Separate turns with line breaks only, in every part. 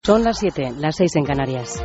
Son las 7, las 6 en Canarias.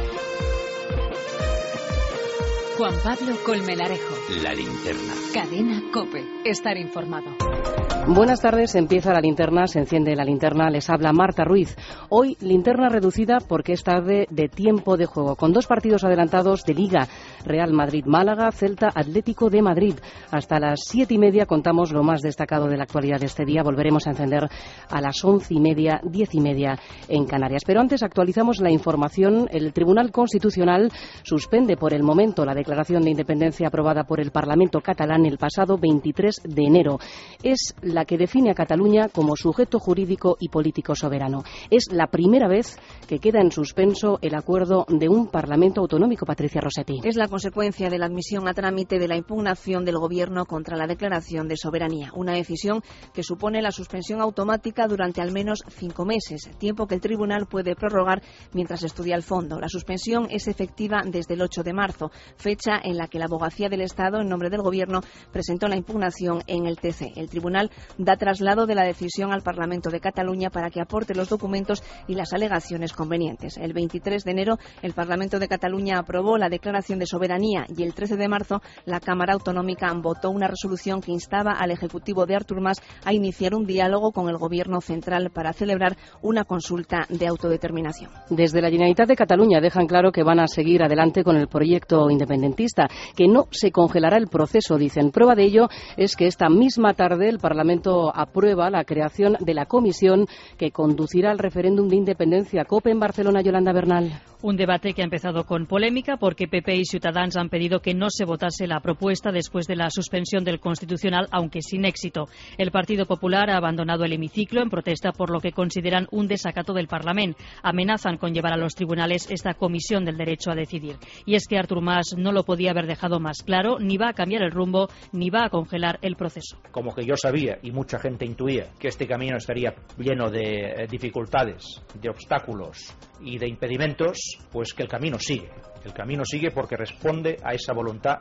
Juan Pablo Colmenarejo.
La linterna.
Cadena COPE. Estar informado.
Buenas tardes, empieza la linterna, se enciende la linterna, les habla Marta Ruiz. Hoy linterna reducida porque es tarde de tiempo de juego, con dos partidos adelantados de Liga, Real Madrid-Málaga, Celta Atlético de Madrid. Hasta las 7:30 contamos lo más destacado de la actualidad de este día. Volveremos a encender a las 11:30, 10:30 en Canarias. Pero antes actualizamos la información. El Tribunal Constitucional suspende por el momento la declaración de independencia aprobada por el Parlamento catalán el pasado 23 de enero. Es la que define a Cataluña como sujeto jurídico y político soberano. Es la primera vez que queda en suspenso el acuerdo de un Parlamento autonómico. Patricia Rossetti.
Es la consecuencia de la admisión a trámite de la impugnación del Gobierno contra la declaración de soberanía. Una decisión que supone la suspensión automática durante al menos 5 meses, tiempo que el Tribunal puede prorrogar mientras estudia el fondo. La suspensión es efectiva desde el 8 de marzo, fecha en la que la Abogacía del Estado, en nombre del Gobierno, presentó la impugnación en el TC. El Tribunal da traslado de la decisión al Parlamento de Cataluña para que aporte los documentos y las alegaciones convenientes. El 23 de enero, el Parlamento de Cataluña aprobó la declaración de soberanía y el 13 de marzo la Cámara Autonómica votó una resolución que instaba al Ejecutivo de Artur Mas a iniciar un diálogo con el Gobierno central para celebrar una consulta de autodeterminación.
Desde la Generalitat de Cataluña dejan claro que van a seguir adelante con el proyecto independentista, que no se congelará el proceso, dicen. Prueba de ello es que esta misma tarde el Parlamento aprueba la creación de la comisión que conducirá al referéndum de independencia. COPE en Barcelona, Yolanda Bernal.
Un debate que ha empezado con polémica porque PP y Ciutadans han pedido que no se votase la propuesta después de la suspensión del Constitucional, aunque sin éxito. El Partido Popular ha abandonado el hemiciclo en protesta por lo que consideran un desacato del Parlament. Amenazan con llevar a los tribunales esta comisión del derecho a decidir. Y es que Artur Mas no lo podía haber dejado más claro, ni va a cambiar el rumbo, ni va a congelar el proceso.
Como que yo sabía, y mucha gente intuía, que este camino estaría lleno de dificultades, de obstáculos y de impedimentos, pues que el camino sigue. El camino sigue porque responde a esa voluntad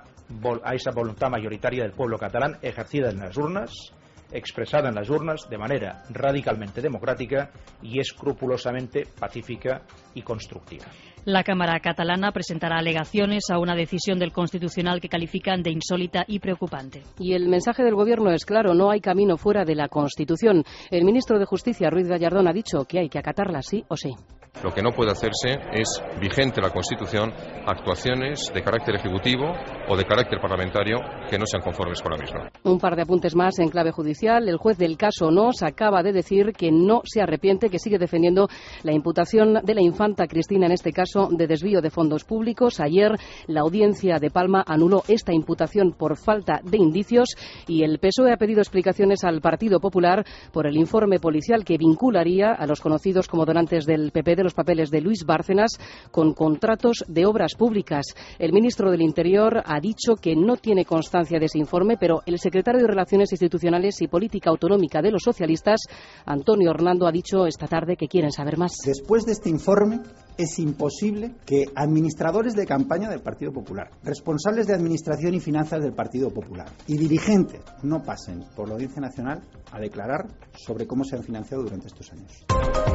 mayoritaria del pueblo catalán, ejercida en las urnas, expresada en las urnas de manera radicalmente democrática y escrupulosamente pacífica y constructiva.
La Cámara catalana presentará alegaciones a una decisión del Constitucional que califican de insólita y preocupante.
Y el mensaje del Gobierno es claro, no hay camino fuera de la Constitución. El ministro de Justicia, Ruiz Gallardón, ha dicho que hay que acatarla sí o sí.
Lo que no puede hacerse es, vigente la Constitución, actuaciones de carácter ejecutivo o de carácter parlamentario que no sean conformes con la misma.
Un par de apuntes más en clave judicial. El juez del caso Nos acaba de decir que no se arrepiente, que sigue defendiendo la imputación de la infanta Cristina, en este caso de desvío de fondos públicos. Ayer la audiencia de Palma anuló esta imputación por falta de indicios y el PSOE ha pedido explicaciones al Partido Popular por el informe policial que vincularía a los conocidos como donantes del PP de los papeles de Luis Bárcenas con contratos de obras públicas. El ministro del Interior ha dicho que no tiene constancia de ese informe, pero el secretario de Relaciones Institucionales y Política Autonómica de los socialistas, Antonio Hernando, ha dicho esta tarde que quieren saber más.
Después de este informe, es imposible que administradores de campaña del Partido Popular, responsables de administración y finanzas del Partido Popular y dirigentes no pasen por la Audiencia Nacional a declarar sobre cómo se han financiado durante estos años.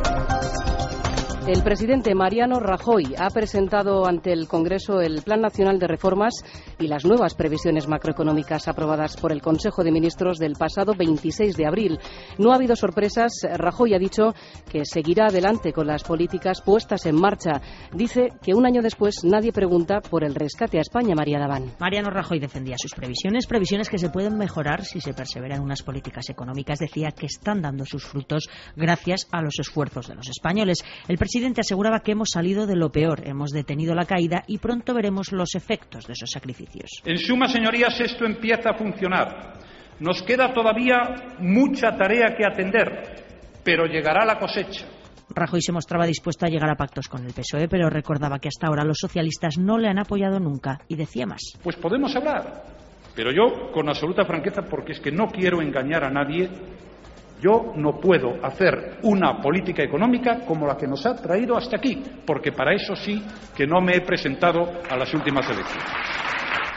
El presidente Mariano Rajoy ha presentado ante el Congreso el Plan Nacional de Reformas y las nuevas previsiones macroeconómicas aprobadas por el Consejo de Ministros del pasado 26 de abril. No ha habido sorpresas. Rajoy ha dicho que seguirá adelante con las políticas puestas en marcha. Dice que un año después nadie pregunta por el rescate a España. María Daván.
Mariano Rajoy defendía sus previsiones que se pueden mejorar si se persevera en unas políticas económicas. Decía que están dando sus frutos gracias a los esfuerzos de los españoles. El presidente aseguraba que hemos salido de lo peor, hemos detenido la caída y pronto veremos los efectos de esos sacrificios.
En suma, señorías, esto empieza a funcionar. Nos queda todavía mucha tarea que atender, pero llegará la cosecha.
Rajoy se mostraba dispuesto a llegar a pactos con el PSOE, pero recordaba que hasta ahora los socialistas no le han apoyado nunca y decía más.
Pues podemos hablar, pero yo, con absoluta franqueza, porque es que no quiero engañar a nadie, yo no puedo hacer una política económica como la que nos ha traído hasta aquí, porque para eso sí que no me he presentado a las últimas elecciones.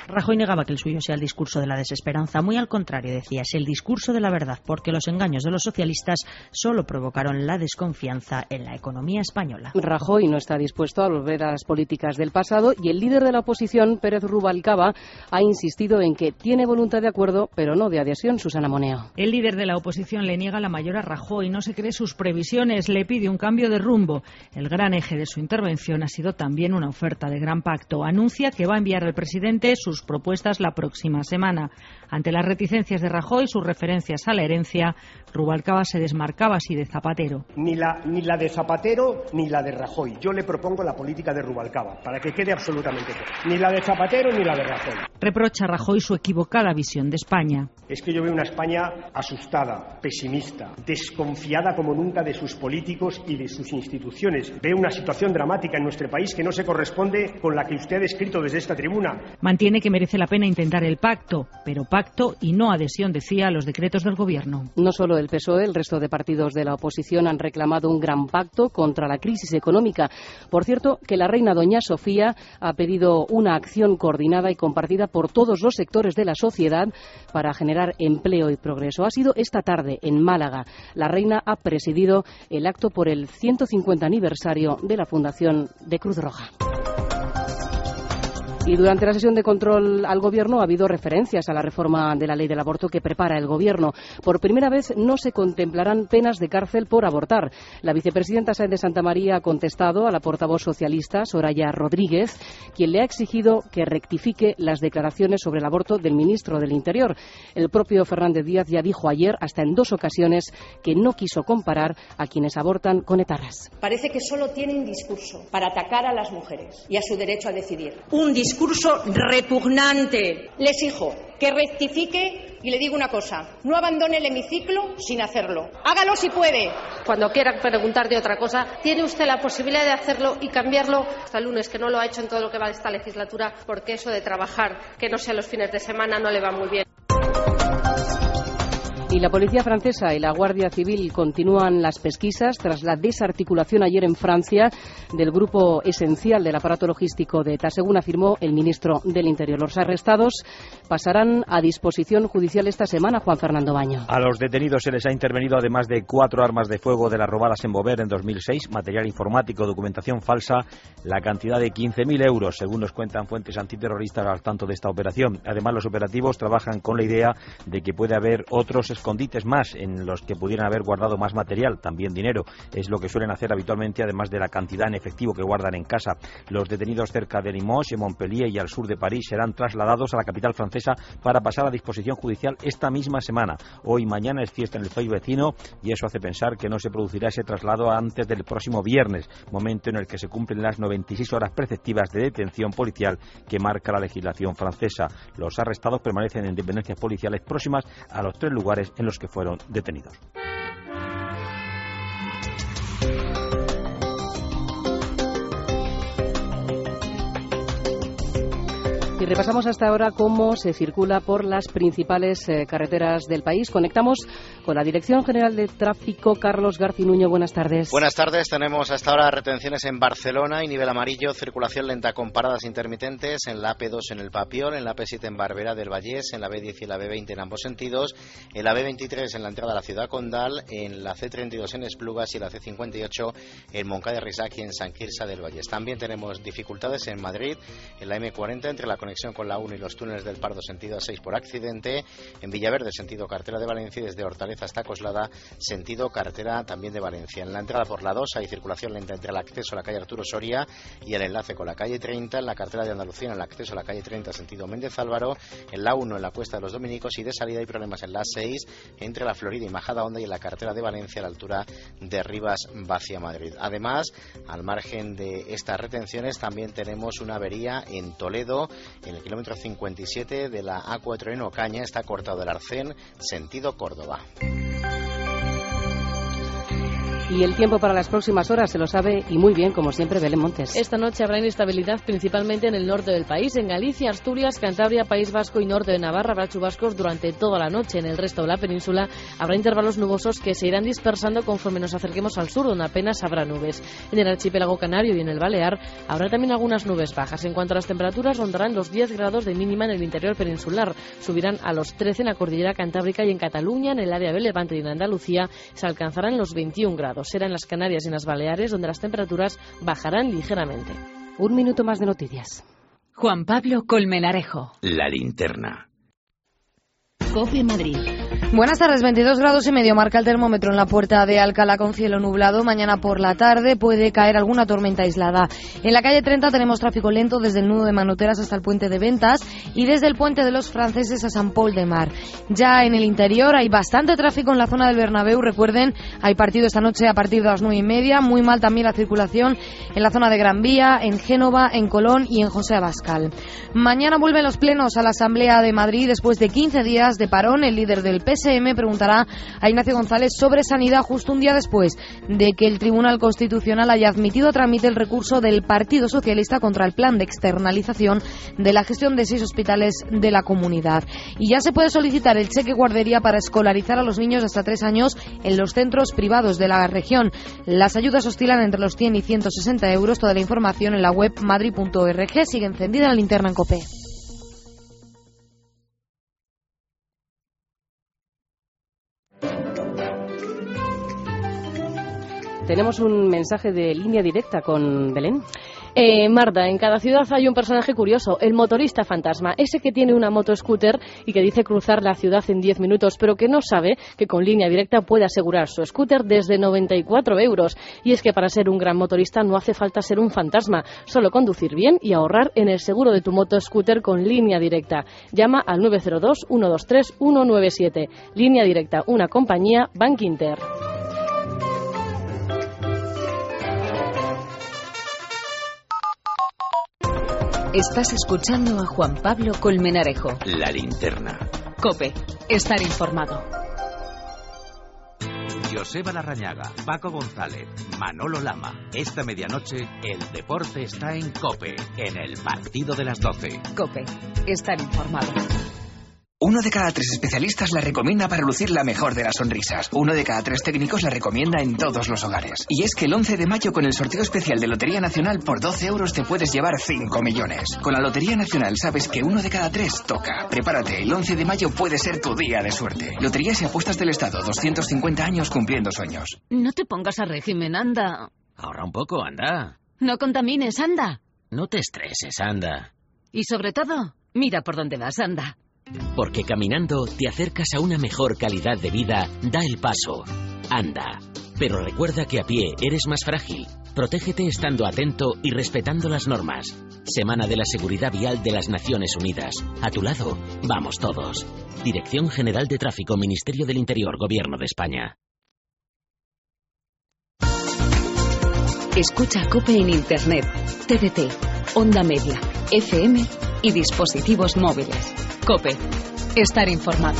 Rajoy negaba que el suyo sea el discurso de la desesperanza. Muy al contrario, decía, es el discurso de la verdad, porque los engaños de los socialistas solo provocaron la desconfianza en la economía española.
Rajoy no está dispuesto a volver a las políticas del pasado y el líder de la oposición, Pérez Rubalcaba, ha insistido en que tiene voluntad de acuerdo, pero no de adhesión. Susana Moneo.
El líder de la oposición le niega la mayor a Rajoy, no se cree sus previsiones, le pide un cambio de rumbo. El gran eje de su intervención ha sido también una oferta de gran pacto. Anuncia que va a enviar al presidente sus propuestas la próxima semana. Ante las reticencias de Rajoy, sus referencias a la herencia, Rubalcaba se desmarcaba así de Zapatero.
Ni la de Zapatero ni la de Rajoy. Yo le propongo la política de Rubalcaba, para que quede absolutamente claro. Ni la de Zapatero ni la de Rajoy.
Reprocha a Rajoy su equivocada visión de España.
Es que yo veo una España asustada, pesimista, desconfiada como nunca de sus políticos y de sus instituciones. Veo una situación dramática en nuestro país que no se corresponde con la que usted ha descrito desde esta tribuna.
Mantiene que merece la pena intentar el pacto, pero pacto y no adhesión, decía, a los decretos del Gobierno.
No solo el PSOE, el resto de partidos de la oposición han reclamado un gran pacto contra la crisis económica. Por cierto, que la reina doña Sofía ha pedido una acción coordinada y compartida por todos los sectores de la sociedad para generar empleo y progreso. Ha sido esta tarde en Málaga. La reina ha presidido el acto por el 150 aniversario de la fundación de Cruz Roja. Y durante la sesión de control al Gobierno ha habido referencias a la reforma de la ley del aborto que prepara el Gobierno. Por primera vez no se contemplarán penas de cárcel por abortar. La vicepresidenta Sáenz de Santamaría ha contestado a la portavoz socialista, Soraya Rodríguez, quien le ha exigido que rectifique las declaraciones sobre el aborto del ministro del Interior. El propio Fernández Díaz ya dijo ayer, hasta en 2 ocasiones, que no quiso comparar a quienes abortan con etarras.
Parece que solo tiene un discurso para atacar a las mujeres y a su derecho a decidir. Un discurso repugnante. Le exijo que rectifique y le digo una cosa, no abandone el hemiciclo sin hacerlo. Hágalo si puede.
Cuando quiera preguntar de otra cosa, tiene usted la posibilidad de hacerlo y cambiarlo hasta el lunes, que no lo ha hecho en todo lo que va de esta legislatura, porque eso de trabajar, que no sea los fines de semana, no le va muy bien.
Y la policía francesa y la Guardia Civil continúan las pesquisas tras la desarticulación ayer en Francia del grupo esencial del aparato logístico de ETA, según afirmó el ministro del Interior. Los arrestados pasarán a disposición judicial esta semana, Juan Fernando Baño.
A los detenidos se les ha intervenido además de 4 armas de fuego de las robadas en Beauvais en 2006, material informático, documentación falsa, la cantidad de 15.000 euros, según nos cuentan fuentes antiterroristas al tanto de esta operación. Además, los operativos trabajan con la idea de que puede haber otros escondites más en los que pudieran haber guardado más material, también dinero. Es lo que suelen hacer habitualmente, además de la cantidad en efectivo que guardan en casa. Los detenidos cerca de Limoges, en Montpellier y al sur de París serán trasladados a la capital francesa para pasar a disposición judicial esta misma semana. Hoy y mañana es fiesta en el país vecino y eso hace pensar que no se producirá ese traslado antes del próximo viernes, momento en el que se cumplen las 96 horas preceptivas de detención policial que marca la legislación francesa. Los arrestados permanecen en dependencias policiales próximas a los 3 lugares en los que fueron detenidos.
Y repasamos hasta ahora cómo se circula por las principales carreteras del país. Conectamos con la Dirección General de Tráfico. Carlos Garcinuño, buenas tardes.
Buenas tardes. Tenemos hasta ahora retenciones en Barcelona y nivel amarillo, circulación lenta con paradas intermitentes en la AP2 en el Papiol, en la AP7 en Barberá del Vallés, en la B10 y la B20 en ambos sentidos, en la B23 en la entrada a la ciudad condal, en la C32 en Esplugas y la C58 en Moncada de Risac y en San Quirze del Vallés. También tenemos dificultades en Madrid, en la M40 entre la conexión con la 1 y los túneles del Pardo sentido A6 por accidente, en Villaverde sentido carretera de Valencia y desde Hortaleza hasta Coslada sentido carretera también de Valencia. En la entrada por la 2 hay circulación lenta entre el acceso a la calle Arturo Soria y el enlace con la calle 30, en la carretera de Andalucía en el acceso a la calle 30 sentido Méndez Álvaro, en la 1 en la Cuesta de los Dominicos y de salida hay problemas en la 6 entre la Florida y Majadahonda y en la carretera de Valencia a la altura de Rivas hacia Madrid. Además, al margen de estas retenciones también tenemos una avería en Toledo, en el kilómetro 57 de la A4 en Ocaña, está cortado el Arcén, sentido Córdoba.
Y el tiempo para las próximas horas se lo sabe y muy bien, como siempre, Belén Montes.
Esta noche habrá inestabilidad principalmente en el norte del país. En Galicia, Asturias, Cantabria, País Vasco y norte de Navarra habrá chubascos durante toda la noche. En el resto de la península habrá intervalos nubosos que se irán dispersando conforme nos acerquemos al sur, donde apenas habrá nubes. En el archipiélago canario y en el Balear habrá también algunas nubes bajas. En cuanto a las temperaturas, rondarán los 10 grados de mínima en el interior peninsular. Subirán a los 13 en la cordillera cantábrica y en Cataluña, en el área del Levante y en Andalucía, se alcanzarán los 21 grados. Será en las Canarias y en las Baleares donde las temperaturas bajarán ligeramente.
Un minuto más de noticias.
Juan Pablo Colmenarejo.
La linterna.
COPE Madrid.
Buenas tardes, 22 grados y medio marca el termómetro en la Puerta de Alcalá con cielo nublado. Mañana por la tarde puede caer alguna tormenta aislada. En la calle 30 tenemos tráfico lento desde el nudo de Manoteras hasta el puente de Ventas y desde el puente de los Franceses a San Pol de Mar. Ya en el interior hay bastante tráfico en la zona del Bernabéu. Recuerden, hay partido esta noche a partir de las 9:30. Muy mal también la circulación en la zona de Gran Vía, en Génova, en Colón y en José Abascal. Mañana vuelven los plenos a la Asamblea de Madrid después de 15 días de parón. El líder del PSM preguntará a Ignacio González sobre sanidad justo un día después de que el Tribunal Constitucional haya admitido a trámite el recurso del Partido Socialista contra el plan de externalización de la gestión de 6 hospitales de la comunidad. Y ya se puede solicitar el cheque guardería para escolarizar a los niños de hasta 3 años en los centros privados de la región. Las ayudas oscilan entre los 100 y 160 euros. Toda la información en la web madrid.org. Sigue encendida la linterna en COPE.
Tenemos un mensaje de línea directa con Belén.
Marta, en cada ciudad hay un personaje curioso, el motorista fantasma, ese que tiene una motoscooter y que dice cruzar la ciudad en 10 minutos, pero que no sabe que con línea directa puede asegurar su scooter desde 94 euros. Y es que para ser un gran motorista no hace falta ser un fantasma, solo conducir bien y ahorrar en el seguro de tu motoscooter con línea directa. Llama al 902-123-197. Línea directa, una compañía Bank Inter.
Estás escuchando a Juan Pablo Colmenarejo.
La linterna.
COPE. Estar informado.
Joseba Larrañaga, Paco González, Manolo Lama. Esta medianoche, el deporte está en COPE, en el partido de las 12.
COPE. Estar informado.
1 de cada 3 especialistas la recomienda para lucir la mejor de las sonrisas. 1 de cada 3 técnicos la recomienda en todos los hogares. Y es que el 11 de mayo con el sorteo especial de Lotería Nacional por 12 euros te puedes llevar 5 millones. Con la Lotería Nacional sabes que 1 de cada 3 toca. Prepárate, el 11 de mayo puede ser tu día de suerte. Loterías y apuestas del Estado, 250 años cumpliendo sueños.
No te pongas a régimen, anda.
Ahorra un poco, anda.
No contamines, anda.
No te estreses, anda.
Y sobre todo, mira por dónde vas, anda.
Porque caminando te acercas a una mejor calidad de vida. Da el paso. Anda. Pero recuerda que a pie eres más frágil. Protégete estando atento y respetando las normas. Semana de la Seguridad Vial de las Naciones Unidas. A tu lado, vamos todos. Dirección General de Tráfico, Ministerio del Interior, Gobierno de España.
Escucha COPE en Internet, TDT, Onda Media, FM y dispositivos móviles. COPE. Estar informado.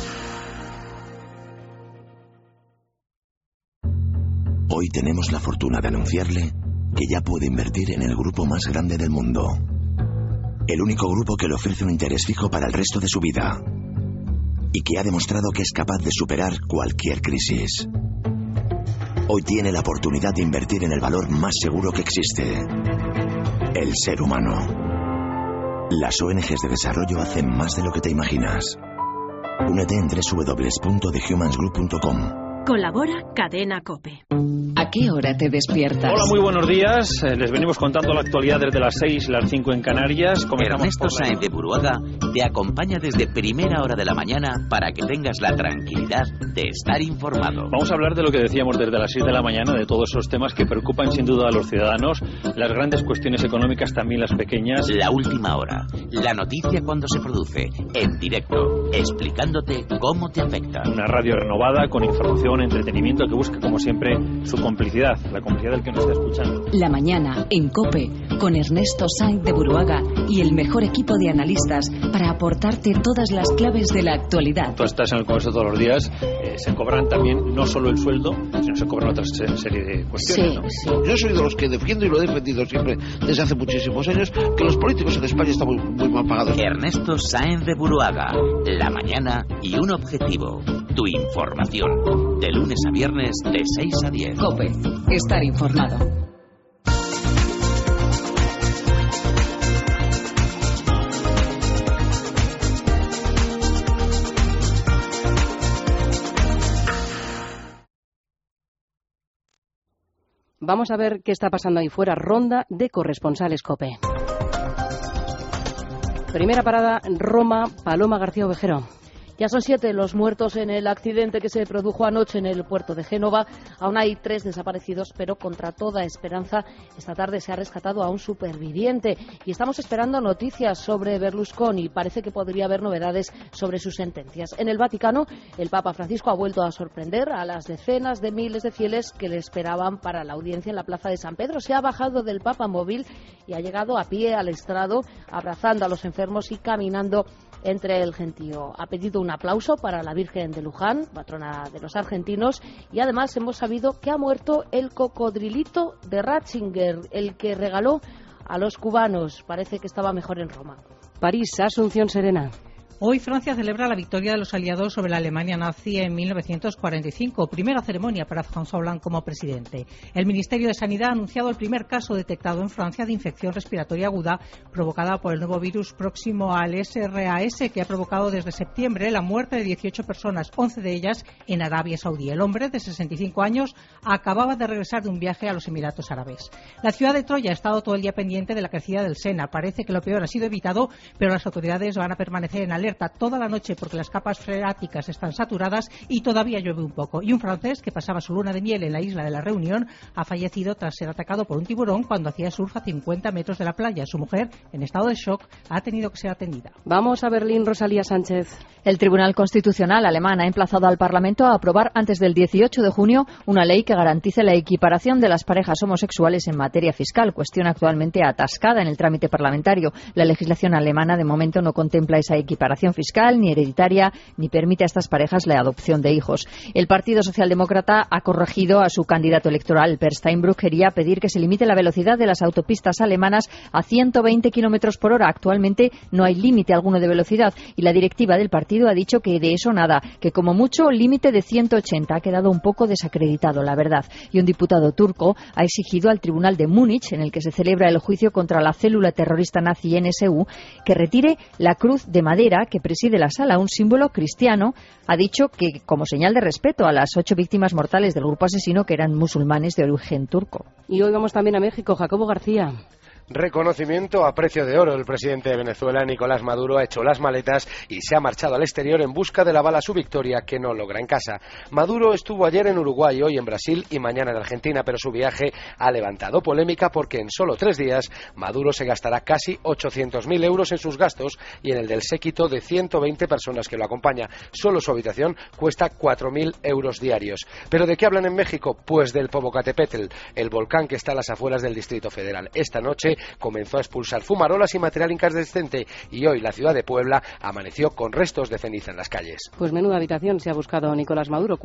Hoy tenemos la fortuna de anunciarle que ya puede invertir en el grupo más grande del mundo. El único grupo que le ofrece un interés fijo para el resto de su vida. Y que ha demostrado que es capaz de superar cualquier crisis. Hoy tiene la oportunidad de invertir en el valor más seguro que existe. El ser humano. Las ONGs de desarrollo hacen más de lo que te imaginas. Únete en www.thehumansgroup.com.
Colabora Cadena COPE.
¿A qué hora te despiertas?
Hola, muy buenos días. Les venimos contando la actualidad desde las 6, las 5 en Canarias.
Ernesto Sáenz de Buruaga te acompaña desde primera hora de la mañana para que tengas la tranquilidad de estar informado.
Vamos a hablar de lo que decíamos desde las 6 de la mañana, de todos esos temas que preocupan sin duda a los ciudadanos, las grandes cuestiones económicas, también las pequeñas.
La última hora, la noticia cuando se produce, en directo, explicándote cómo te afecta.
Una radio renovada con información, entretenimiento que busca como siempre su complicidad, la complicidad del que nos está escuchando.
La mañana en COPE con Ernesto Sáenz de Buruaga y el mejor equipo de analistas para aportarte todas las claves de la actualidad.
Tú estás en el Congreso todos los días,
se cobran también no solo el sueldo, sino se cobran otra serie de cuestiones.
Sí, ¿no? Yo soy de los que defiendo y lo he defendido siempre desde hace muchísimos años, que los políticos en España están muy mal pagados.
Ernesto Sáenz de Buruaga, la mañana y un objetivo, tu información, de lunes a viernes de 6 a 10.
COPE, estar informado.
Vamos a ver qué está pasando ahí fuera. Ronda de corresponsales COPE. Primera parada, Roma, Paloma García Ovejero.
Ya son 7 los muertos en el accidente que se produjo anoche en el puerto de Génova. Aún hay 3 desaparecidos, pero contra toda esperanza, esta tarde se ha rescatado a un superviviente. Y estamos esperando noticias sobre Berlusconi. Parece que podría haber novedades sobre sus sentencias. En el Vaticano, el Papa Francisco ha vuelto a sorprender a las decenas de miles de fieles que le esperaban para la audiencia en la Plaza de San Pedro. Se ha bajado del Papa móvil y ha llegado a pie al estrado, abrazando a los enfermos y caminando entre el gentío. Ha pedido un aplauso para la Virgen de Luján, patrona de los argentinos, y además hemos sabido que ha muerto el cocodrilito de Ratzinger, el que regaló a los cubanos. Parece que estaba mejor en Roma.
París, Asunción Serena.
Hoy Francia celebra la victoria de los aliados sobre la Alemania nazi en 1945, primera ceremonia para François Hollande como presidente. El Ministerio de Sanidad ha anunciado el primer caso detectado en Francia de infección respiratoria aguda provocada por el nuevo virus próximo al SRAS, que ha provocado desde septiembre la muerte de 18 personas, 11 de ellas en Arabia Saudí. El hombre, de 65 años, acababa de regresar de un viaje a los Emiratos Árabes. La ciudad de Troya ha estado todo el día pendiente de la crecida del Sena. Parece que lo peor ha sido evitado, pero las autoridades van a permanecer en alerta toda la noche porque las capas freáticas están saturadas y todavía llueve un poco. Y un francés que pasaba su luna de miel en la isla de la Reunión ha fallecido tras ser atacado por un tiburón cuando hacía surf a 50 metros de la playa. Su mujer, en estado de shock, ha tenido que ser atendida.
Vamos a Berlín, Rosalía Sánchez.
El Tribunal Constitucional alemán ha emplazado al Parlamento a aprobar antes del 18 de junio una ley que garantice la equiparación de las parejas homosexuales en materia fiscal, cuestión actualmente atascada en el trámite parlamentario. La legislación alemana de momento no contempla esa equiparación fiscal ni hereditaria, ni permite a estas parejas la adopción de hijos. El Partido Socialdemócrata ha corregido a su candidato electoral. Per Steinbrück quería pedir que se limite la velocidad de las autopistas alemanas a 120 kilómetros por hora. Actualmente no hay límite alguno de velocidad y la directiva del partido ha dicho que de eso nada, que como mucho límite de 180. Ha quedado un poco desacreditado, la verdad. Y un diputado turco ha exigido al Tribunal de Múnich, en el que se celebra el juicio contra la célula terrorista nazi NSU, que retire la cruz de madera que preside la sala, un símbolo cristiano. Ha dicho que como señal de respeto a las 8 víctimas mortales del grupo asesino, que eran musulmanes de origen turco.
Y hoy vamos también a México. Jacobo García.
Reconocimiento a precio de oro. El presidente de Venezuela, Nicolás Maduro, ha hecho las maletas y se ha marchado al exterior en busca de la bala a su victoria, que no logra en casa. Maduro estuvo ayer en Uruguay, hoy en Brasil y mañana en Argentina, pero su viaje ha levantado polémica porque en solo 3 días Maduro se gastará casi 800.000 euros en sus gastos y en el del séquito de 120 personas que lo acompaña. Solo su habitación cuesta 4.000 euros diarios. ¿Pero de qué hablan en México? Pues del Popocatépetl, el volcán que está a las afueras del Distrito Federal. Esta noche comenzó a expulsar fumarolas y material incandescente y hoy la ciudad de Puebla amaneció con restos de ceniza en las calles.
Pues menuda habitación se ha buscado Nicolás Maduro,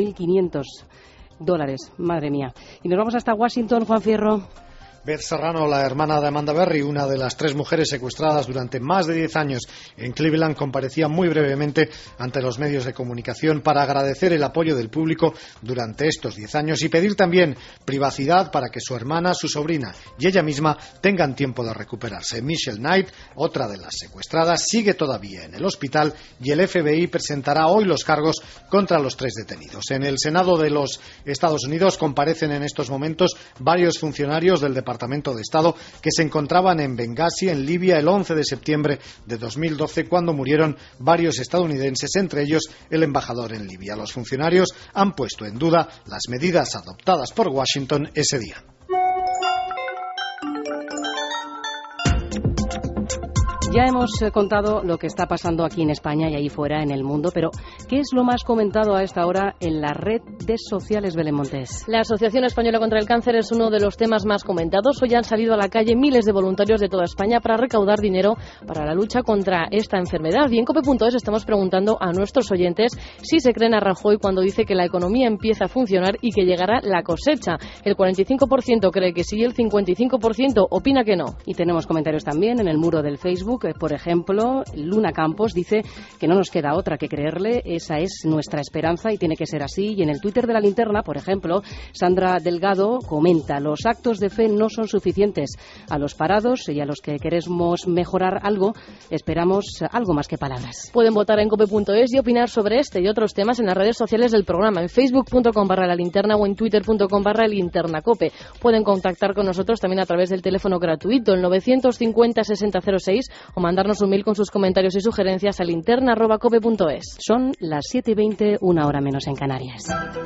$4.500. Madre mía. Y nos vamos hasta Washington, Juan Fierro.
Beth Serrano, la hermana de Amanda Berry, una de las 3 mujeres secuestradas durante más de 10 años en Cleveland, comparecía muy brevemente ante los medios de comunicación para agradecer el apoyo del público durante estos 10 años y pedir también privacidad para que su hermana, su sobrina y ella misma tengan tiempo de recuperarse. Michelle Knight, otra de las secuestradas, sigue todavía en el hospital y el FBI presentará hoy los cargos contra los 3 detenidos. En el Senado de los Estados Unidos comparecen en estos momentos varios funcionarios del Departamento de Estado que se encontraban en Bengasi, en Libia, el 11 de septiembre de 2012, cuando murieron varios estadounidenses, entre ellos el embajador en Libia. Los funcionarios han puesto en duda las medidas adoptadas por Washington ese día.
Ya hemos contado lo que está pasando aquí en España y ahí fuera en el mundo, pero ¿qué es lo más comentado a esta hora en las redes sociales, Belén Montes?
La Asociación Española contra el Cáncer es uno de los temas más comentados. Hoy han salido a la calle miles de voluntarios de toda España para recaudar dinero para la lucha contra esta enfermedad. Y en COPE.es estamos preguntando a nuestros oyentes si se creen a Rajoy cuando dice que la economía empieza a funcionar y que llegará la cosecha. El 45% cree que sí, el 55% opina que no.
Y tenemos comentarios también en el muro del Facebook. Por ejemplo, Luna Campos dice que no nos queda otra que creerle, esa es nuestra esperanza y tiene que ser así. Y en el Twitter de la Linterna, por ejemplo, Sandra Delgado comenta: los actos de fe no son suficientes. A los parados y a los que queremos mejorar algo, esperamos algo más que palabras.
Pueden votar en cope.es y opinar sobre este y otros temas en las redes sociales del programa, en facebook.com/lalinterna o en twitter.com/linternacope. Pueden contactar con nosotros también a través del teléfono gratuito, el 950-6006, o mandarnos un mail con sus comentarios y sugerencias a linterna@cope.es.
Son las 7:20, una hora menos en Canarias.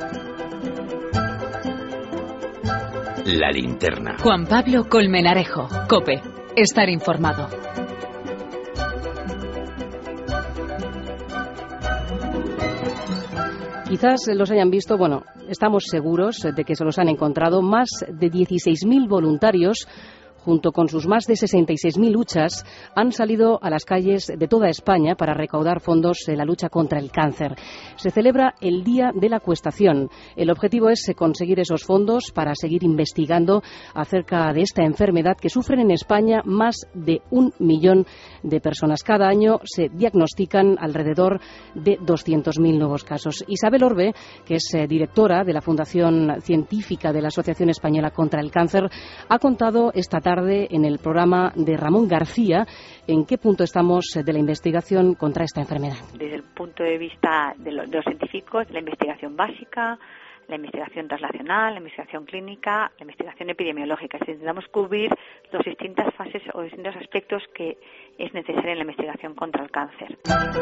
La Linterna.
Juan Pablo Colmenarejo, COPE. Estar informado.
Quizás los hayan visto, bueno, estamos seguros de que se los han encontrado, más de 16.000 voluntarios junto con sus más de 66.000 huchas, han salido a las calles de toda España para recaudar fondos en la lucha contra el cáncer. Se celebra el Día de la Acuestación. El objetivo es conseguir esos fondos para seguir investigando acerca de esta enfermedad que sufren en España más de 1 millón de personas. Cada año se diagnostican alrededor de 200.000 nuevos casos. Isabel Orbe, que es directora de la Fundación Científica de la Asociación Española contra el Cáncer, ha contado esta tarde en el programa de Ramón García en qué punto estamos de la investigación contra esta enfermedad.
Desde el punto de vista de los científicos, la investigación básica, la investigación translacional, la investigación clínica, la investigación epidemiológica. Intentamos cubrir las distintas fases o distintos aspectos que es necesaria en la investigación contra el cáncer.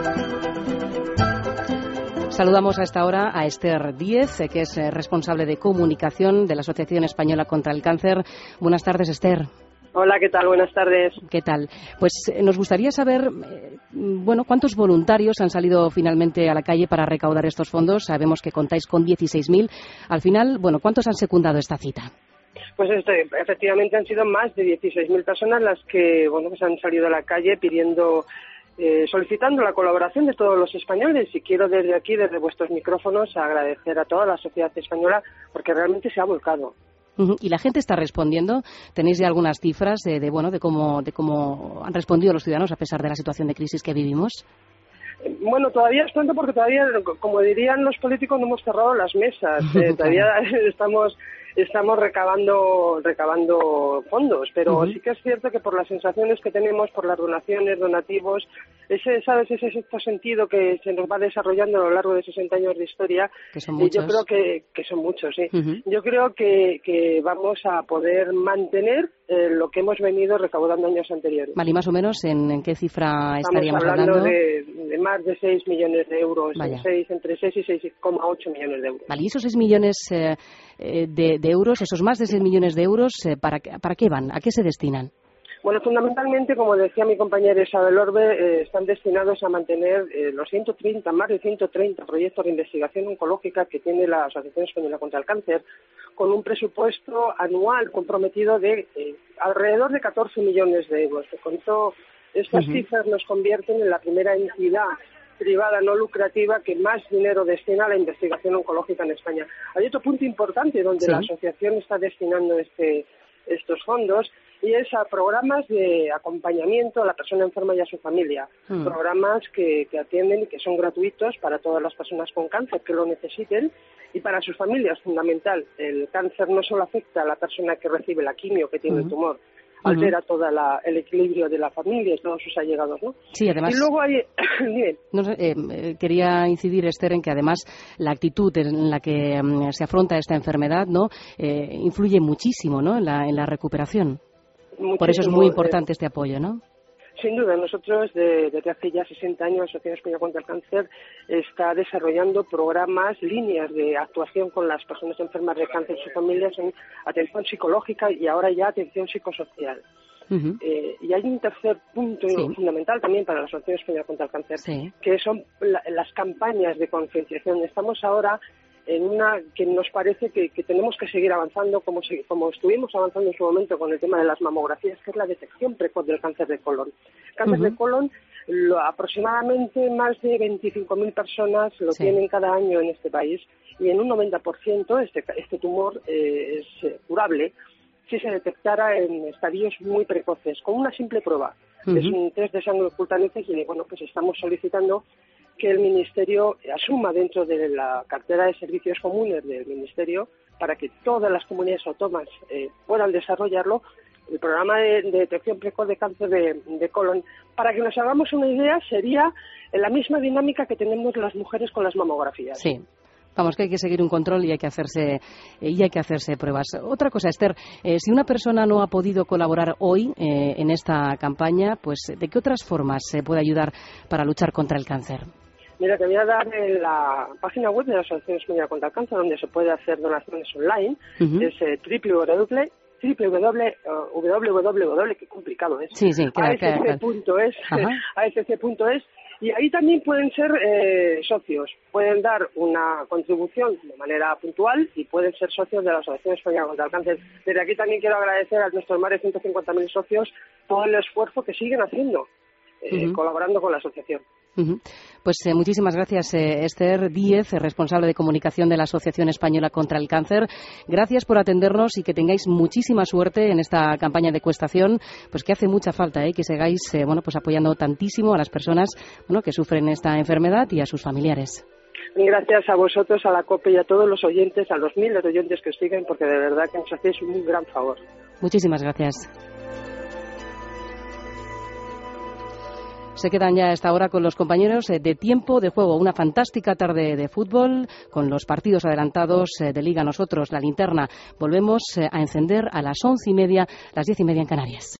Saludamos a esta hora a Esther Díez, que es responsable de comunicación de la Asociación Española contra el Cáncer. Buenas tardes, Esther.
Hola, ¿qué tal? Buenas tardes.
¿Qué tal? Pues nos gustaría saber, ¿cuántos voluntarios han salido finalmente a la calle para recaudar estos fondos? Sabemos que contáis con 16.000. Al final, ¿cuántos han secundado esta cita?
Pues efectivamente han sido más de 16.000 personas las que, pues han salido a la calle pidiendo, solicitando la colaboración de todos los españoles, y quiero desde aquí, desde vuestros micrófonos, agradecer a toda la sociedad española porque realmente se ha volcado.
¿Y la gente está respondiendo? ¿Tenéis ya algunas cifras de cómo han respondido los ciudadanos a pesar de la situación de crisis que vivimos?
Bueno, todavía es pronto porque todavía, como dirían los políticos, no hemos cerrado las mesas. Todavía estamos recabando fondos, pero sí que es cierto que por las sensaciones que tenemos, por las donaciones, donativos, ese sexto sentido que se nos va desarrollando a lo largo de 60 años de historia,
que son muchos.
Yo creo que son muchos, sí. Yo creo que vamos a poder mantener lo que hemos venido recaudando años anteriores.
Vale, y más o menos, ¿en qué cifra estaríamos
hablando?
hablando?
De más de 6 millones de euros, entre 6 y 6,8 millones de euros.
Vale, y esos 6 millones de euros, esos más de 6 millones de euros, ¿para qué van? ¿A qué se destinan?
Bueno, fundamentalmente, como decía mi compañera Isabel Orbe, están destinados a mantener más de 130 proyectos de investigación oncológica que tiene la Asociación Española contra el Cáncer, con un presupuesto anual comprometido de alrededor de 14 millones de euros. Con todo, estas cifras nos convierten en la primera entidad privada no lucrativa que más dinero destina a la investigación oncológica en España. Hay otro punto importante donde la asociación está destinando estos fondos, y es a programas de acompañamiento a la persona enferma y a su familia. Programas que atienden y que son gratuitos para todas las personas con cáncer que lo necesiten, y para sus familias, fundamental. El cáncer no solo afecta a la persona que recibe la quimio, que tiene el tumor, altera todo el equilibrio de la familia y todos sus allegados, ¿no?
Sí, además.
Y luego hay...
quería incidir, Esther, en que además la actitud en la que se afronta esta enfermedad, ¿no? Influye muchísimo, ¿no? En la recuperación. Muchísimo. Por eso es muy importante este apoyo, ¿no?
Sin duda, nosotros desde hace ya 60 años, la Asociación Española contra el Cáncer está desarrollando programas, líneas de actuación con las personas enfermas de cáncer y sus familias en atención psicológica y ahora ya atención psicosocial. Y hay un tercer punto fundamental también para la Asociación Española contra el Cáncer, que son las campañas de concienciación. Estamos ahora en una que nos parece que tenemos que seguir avanzando como estuvimos avanzando en su momento con el tema de las mamografías, que es la detección precoz del cáncer de colon. El cáncer de colon, aproximadamente más de 25.000 personas lo tienen cada año en este país, y en un 90% este tumor es curable si se detectara en estadios muy precoces, con una simple prueba. Es un test de sangre ocultaneces, y bueno, pues estamos solicitando que el Ministerio asuma dentro de la cartera de servicios comunes del Ministerio, para que todas las comunidades autónomas puedan desarrollarlo, el programa de detección precoz de cáncer de colon. Para que nos hagamos una idea, sería la misma dinámica que tenemos las mujeres con las mamografías.
Sí. Vamos, que hay que seguir un control y hay que hacerse pruebas. Otra cosa, Esther, si una persona no ha podido colaborar hoy en esta campaña, pues ¿de qué otras formas se puede ayudar para luchar contra el cáncer?
Mira, te voy a dar en la página web de la Asociación Española contra el Cáncer, donde se puede hacer donaciones online. Es www, qué complicado es, asc.es, y ahí también pueden ser socios, pueden dar una contribución de manera puntual y pueden ser socios de la Asociación Española contra el Cáncer. Desde aquí también quiero agradecer a nuestros más de 150.000 socios todo el esfuerzo que siguen haciendo, colaborando con la asociación.
Pues muchísimas gracias, Esther Díez, responsable de comunicación de la Asociación Española contra el Cáncer. Gracias por atendernos y que tengáis muchísima suerte en esta campaña de cuestación, pues que hace mucha falta, que sigáis pues apoyando tantísimo a las personas que sufren esta enfermedad y a sus familiares.
Gracias a vosotros, a la COPE y a todos los oyentes, a los miles de oyentes que os siguen, porque de verdad que nos hacéis un gran favor.
Muchísimas gracias. Se quedan ya a esta hora con los compañeros de Tiempo de Juego. Una fantástica tarde de fútbol con los partidos adelantados de Liga. Nosotros, la linterna, volvemos a encender a las 11:30, las 10:30 en Canarias.